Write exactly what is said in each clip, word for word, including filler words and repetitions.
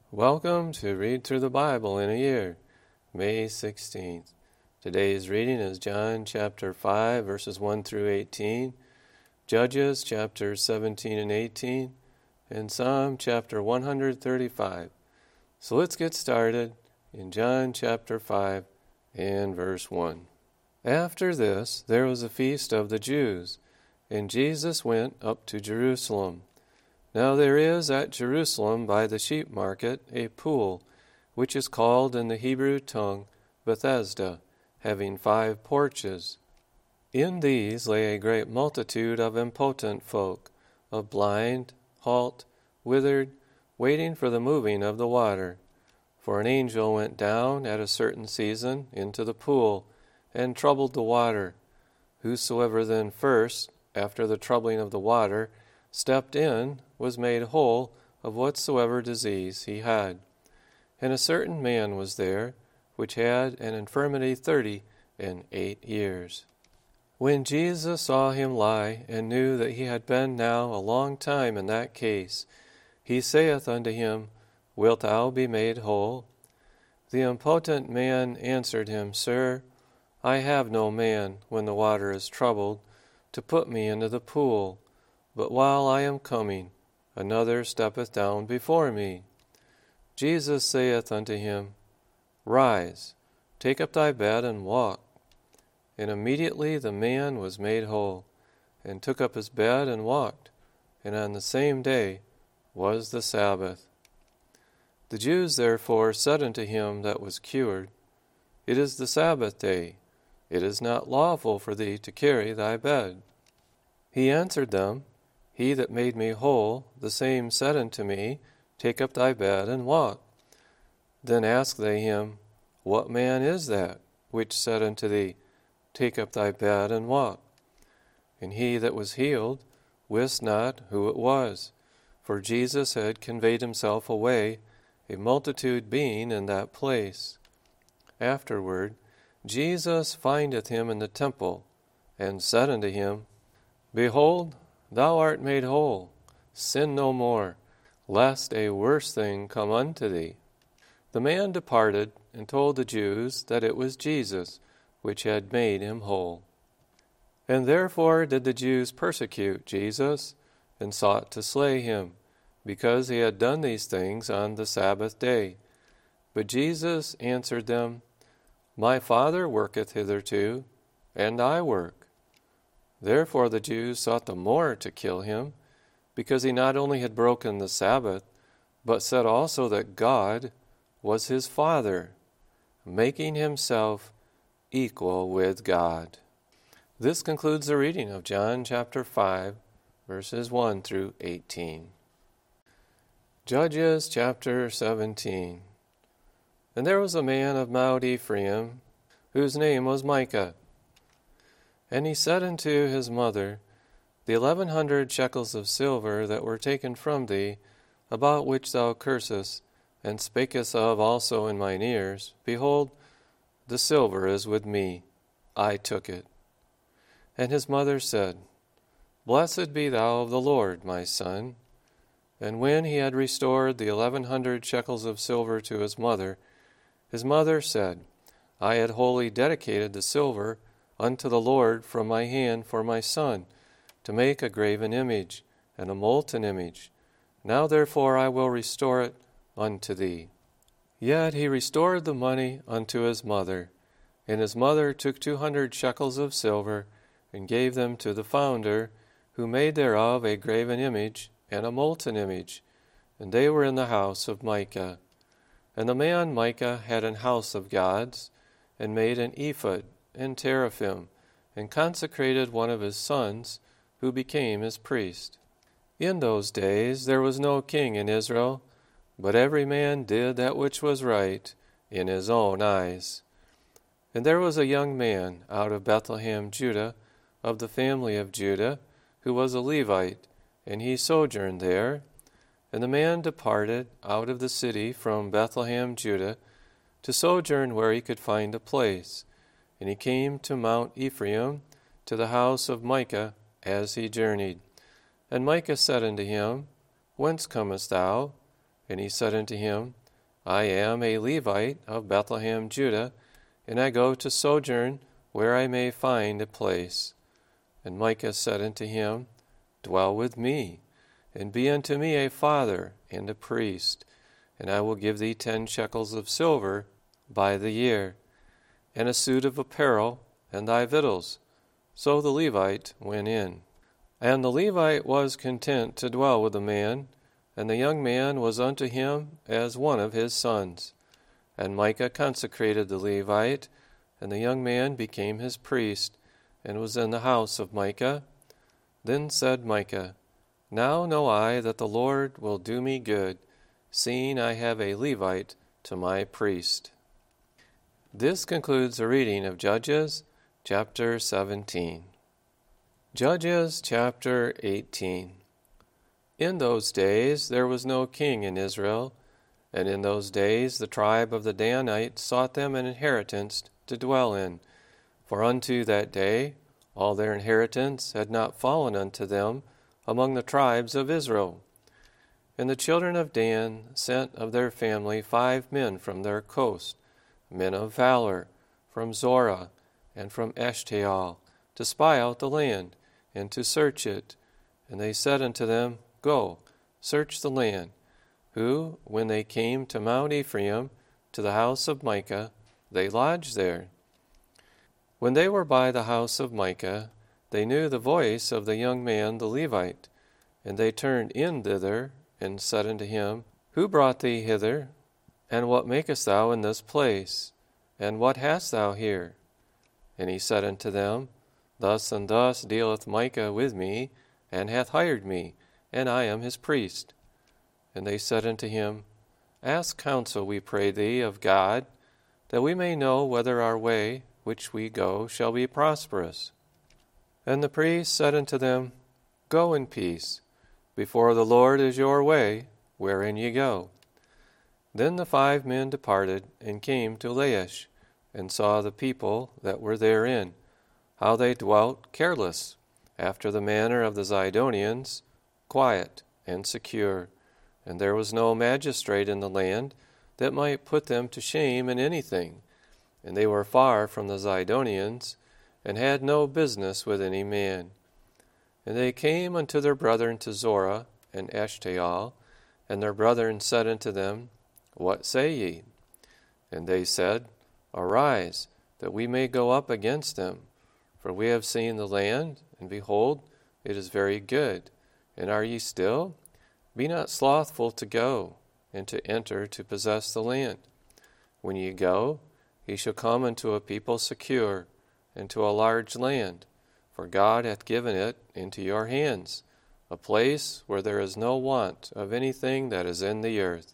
Welcome to Read Through the Bible in a Year, May sixteenth. Today's reading is John chapter five, verses one through eighteen, Judges chapters seventeen and eighteen, and Psalm chapter one hundred thirty-five. So let's get started in John chapter five and verse one. After this, there was a feast of the Jews, and Jesus went up to Jerusalem. Now there is at Jerusalem by the sheep market a pool, which is called in the Hebrew tongue Bethesda, having five porches. In these lay a great multitude of impotent folk, of blind, halt, withered, waiting for the moving of the water. For an angel went down at a certain season into the pool, and troubled the water. Whosoever then first, after the troubling of the water, stepped in, was made whole of whatsoever disease he had. And a certain man was there, which had an infirmity thirty and eight years. When Jesus saw him lie, and knew that he had been now a long time in that case, he saith unto him, Wilt thou be made whole? The impotent man answered him, Sir, I have no man, when the water is troubled, to put me into the pool. But while I am coming, another steppeth down before me. Jesus saith unto him, Rise, take up thy bed, and walk. And immediately the man was made whole, and took up his bed and walked. And on the same day was the Sabbath. The Jews therefore said unto him that was cured, It is the Sabbath day. It is not lawful for thee to carry thy bed. He answered them, He that made me whole, the same said unto me, Take up thy bed and walk. Then asked they him, What man is that which said unto thee, Take up thy bed and walk? And he that was healed wist not who it was, for Jesus had conveyed himself away, a multitude being in that place. Afterward Jesus findeth him in the temple, and said unto him, Behold, thou art made whole. Sin no more, lest a worse thing come unto thee. The man departed, and told the Jews that it was Jesus which had made him whole. And therefore did the Jews persecute Jesus, and sought to slay him, because he had done these things on the Sabbath day. But Jesus answered them, My Father worketh hitherto, and I work. Therefore the Jews sought the more to kill him, because he not only had broken the Sabbath, but said also that God was his Father, making himself equal with God. This concludes the reading of John chapter five, verses one through eighteen. Judges chapter seventeen. And there was a man of Mount Ephraim, whose name was Micah. And he said unto his mother, The eleven hundred shekels of silver that were taken from thee, about which thou cursest, and spakest of also in mine ears, behold, the silver is with me, I took it. And his mother said, Blessed be thou of the Lord, my son. And when he had restored the eleven hundred shekels of silver to his mother, his mother said, I had wholly dedicated the silver unto the Lord from my hand for my son, to make a graven image, and a molten image. Now therefore I will restore it unto thee. Yet he restored the money unto his mother, and his mother took two hundred shekels of silver, and gave them to the founder, who made thereof a graven image, and a molten image, and they were in the house of Micah. And the man Micah had an house of gods, and made an ephod, and teraphim, and consecrated one of his sons, who became his priest. In those days there was no king in Israel, but every man did that which was right in his own eyes. And there was a young man out of Bethlehem, Judah, of the family of Judah, who was a Levite, and he sojourned there. And the man departed out of the city from Bethlehem, Judah, to sojourn where he could find a place. And he came to Mount Ephraim, to the house of Micah, as he journeyed. And Micah said unto him, Whence comest thou? And he said unto him, I am a Levite of Bethlehem, Judah, and I go to sojourn where I may find a place. And Micah said unto him, Dwell with me, and be unto me a father and a priest, and I will give thee ten shekels of silver by the year, and a suit of apparel, and thy victuals. So the Levite went in. And the Levite was content to dwell with the man, and the young man was unto him as one of his sons. And Micah consecrated the Levite, and the young man became his priest, and was in the house of Micah. Then said Micah, Now know I that the Lord will do me good, seeing I have a Levite to my priest. This concludes the reading of Judges chapter seventeen. Judges chapter eighteen. In those days there was no king in Israel, and in those days the tribe of the Danites sought them an inheritance to dwell in. For unto that day all their inheritance had not fallen unto them among the tribes of Israel. And the children of Dan sent of their family five men from their coast, men of valor, from Zorah and from Eshtaol, to spy out the land, and to search it. And they said unto them, Go, search the land. Who, when they came to Mount Ephraim, to the house of Micah, they lodged there. When they were by the house of Micah, they knew the voice of the young man the Levite, and they turned in thither, and said unto him, Who brought thee hither? And what makest thou in this place? And what hast thou here? And he said unto them, Thus and thus dealeth Micah with me, and hath hired me, and I am his priest. And they said unto him, Ask counsel, we pray thee, of God, that we may know whether our way which we go shall be prosperous. And the priest said unto them, Go in peace. Before the Lord is your way, wherein ye go. Then the five men departed, and came to Laish, and saw the people that were therein, how they dwelt careless, after the manner of the Zidonians, quiet and secure. And there was no magistrate in the land that might put them to shame in anything. And they were far from the Zidonians, and had no business with any man. And they came unto their brethren to Zorah and Eshtaol, and their brethren said unto them, What say ye? And they said, Arise, that we may go up against them. For we have seen the land, and behold, it is very good. And are ye still? Be not slothful to go, and to enter to possess the land. When ye go, ye shall come unto a people secure, and to a large land, for God hath given it into your hands, a place where there is no want of anything that is in the earth.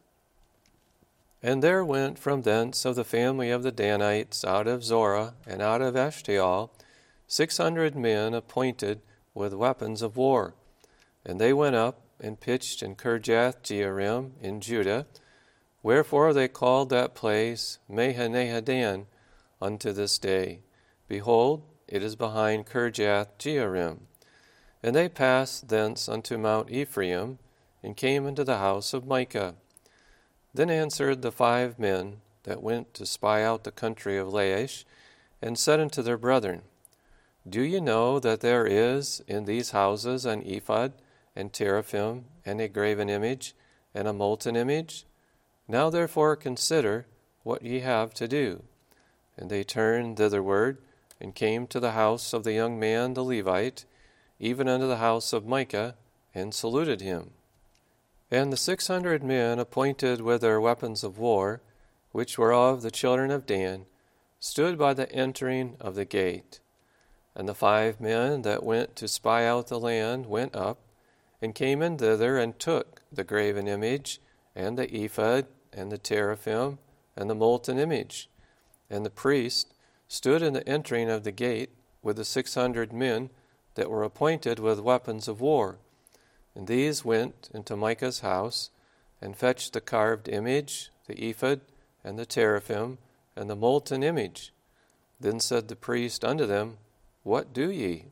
And there went from thence of the family of the Danites out of Zorah and out of Eshtaol six hundred men appointed with weapons of war. And they went up and pitched in Kirjath-jearim in Judah, wherefore they called that place Mahaneh-dan unto this day. Behold, it is behind Kirjath-jearim. And they passed thence unto Mount Ephraim, and came into the house of Micah. Then answered the five men that went to spy out the country of Laish, and said unto their brethren, Do ye know that there is in these houses an ephod, and teraphim, and a graven image, and a molten image? Now therefore consider what ye have to do. And they turned thitherward, and came to the house of the young man the Levite, even unto the house of Micah, and saluted him. And the six hundred men appointed with their weapons of war, which were of the children of Dan, stood by the entering of the gate. And the five men that went to spy out the land went up, and came in thither, and took the graven image, and the ephod, and the teraphim, and the molten image. And the priest stood in the entering of the gate with the six hundred men that were appointed with weapons of war. And these went into Micah's house, and fetched the carved image, the ephod, and the teraphim, and the molten image. Then said the priest unto them, What do ye?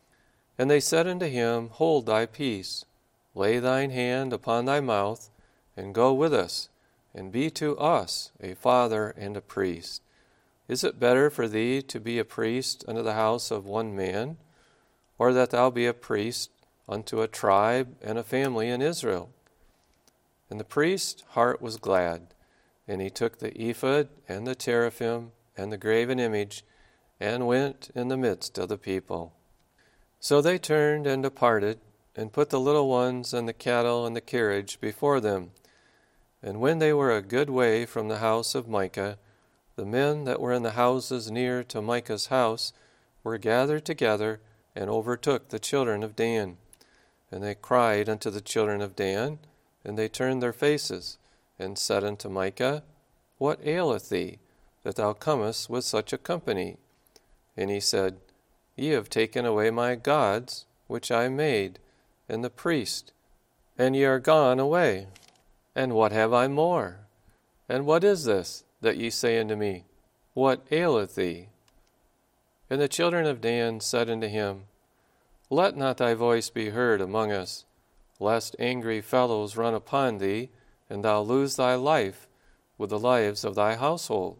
And they said unto him, Hold thy peace, lay thine hand upon thy mouth, and go with us, and be to us a father and a priest. Is it better for thee to be a priest unto the house of one man, or that thou be a priest unto a tribe and a family in Israel? And the priest's heart was glad, and he took the ephod and the teraphim and the graven image, and went in the midst of the people. So they turned and departed, and put the little ones and the cattle and the carriage before them. And when they were a good way from the house of Micah, the men that were in the houses near to Micah's house were gathered together, and overtook the children of Dan. And they cried unto the children of Dan, and they turned their faces, and said unto Micah, What aileth thee, that thou comest with such a company? And he said, Ye have taken away my gods, which I made, and the priest, and ye are gone away. And what have I more? And what is this that ye say unto me, What aileth thee? And the children of Dan said unto him, Let not thy voice be heard among us, lest angry fellows run upon thee, and thou lose thy life with the lives of thy household.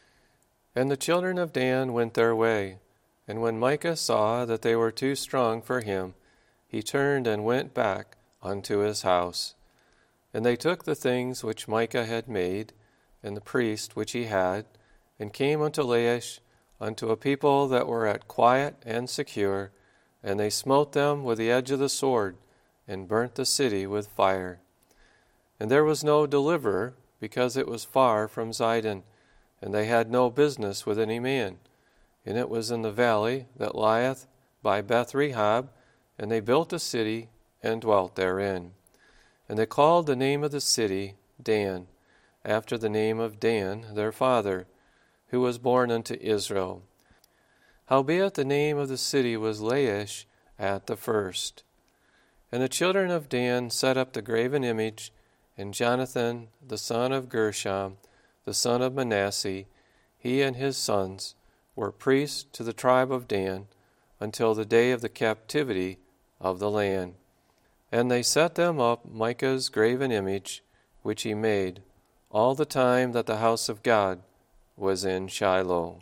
And the children of Dan went their way, and when Micah saw that they were too strong for him, he turned and went back unto his house. And they took the things which Micah had made, and the priest which he had, and came unto Laish, unto a people that were at quiet and secure, and they smote them with the edge of the sword, and burnt the city with fire. And there was no deliverer, because it was far from Zidon, and they had no business with any man. And it was in the valley that lieth by Beth Rehob, and they built a city, and dwelt therein. And they called the name of the city Dan, after the name of Dan their father, who was born unto Israel. Howbeit the name of the city was Laish at the first. And the children of Dan set up the graven image, and Jonathan the son of Gershom, the son of Manasseh, he and his sons, were priests to the tribe of Dan, until the day of the captivity of the land. And they set them up Micah's graven image, which he made, all the time that the house of God was in Shiloh.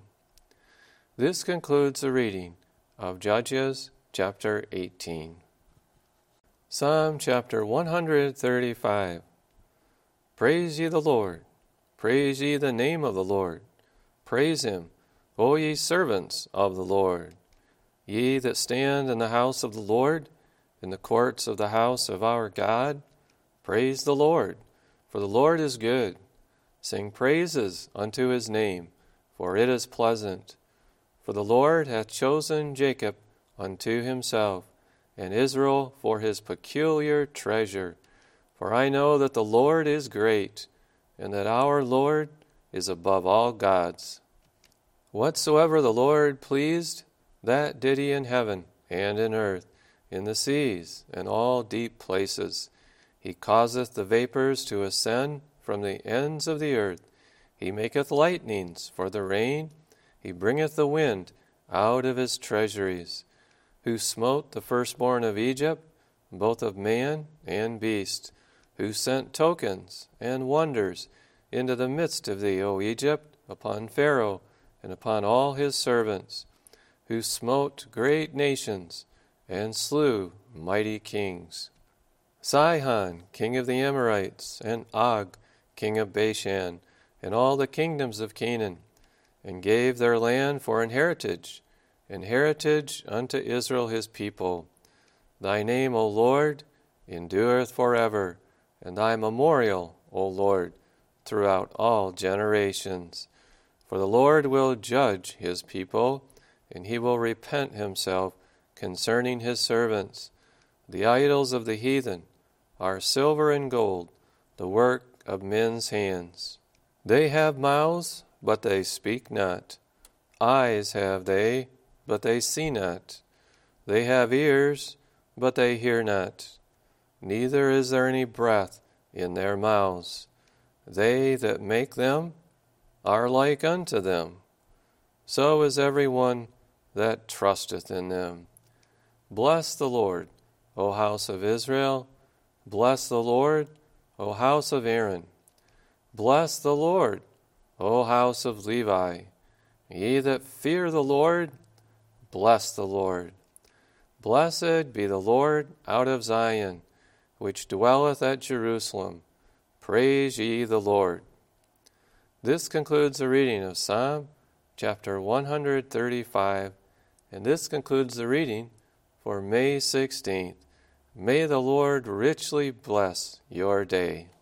This concludes the reading of Judges chapter eighteen. Psalm chapter one hundred thirty-five. Praise ye the Lord. Praise ye the name of the Lord. Praise him, O ye servants of the Lord. Ye that stand in the house of the Lord, in the courts of the house of our God, praise the Lord, for the Lord is good. Sing praises unto his name, for it is pleasant. For the Lord hath chosen Jacob unto himself, and Israel for his peculiar treasure. For I know that the Lord is great, and that our Lord is above all gods. Whatsoever the Lord pleased, that did he in heaven and in earth, in the seas and all deep places. He causeth the vapors to ascend from the ends of the earth. He maketh lightnings for the rain. He bringeth the wind out of his treasuries. Who smote the firstborn of Egypt, both of man and beast. Who sent tokens and wonders into the midst of thee, O Egypt, upon Pharaoh and upon all his servants. Who smote great nations and slew mighty kings. Sihon, king of the Amorites, and Og, king of Bashan, and all the kingdoms of Canaan, and gave their land for an heritage, an heritage unto Israel his people. Thy name, O Lord, endureth forever, and thy memorial, O Lord, throughout all generations. For the Lord will judge his people, and he will repent himself concerning his servants. The idols of the heathen are silver and gold, the work of men's hands. They have mouths, but they speak not. Eyes have they, but they see not. They have ears, but they hear not. Neither is there any breath in their mouths. They that make them are like unto them. So is every one that trusteth in them. Bless the Lord, O house of Israel. Bless the Lord, O house of Aaron. Bless the Lord, O house of Levi. Ye that fear the Lord, bless the Lord. Blessed be the Lord out of Zion, which dwelleth at Jerusalem. Praise ye the Lord. This concludes the reading of Psalm chapter one hundred thirty-five, and this concludes the reading for May sixteenth. May the Lord richly bless your day.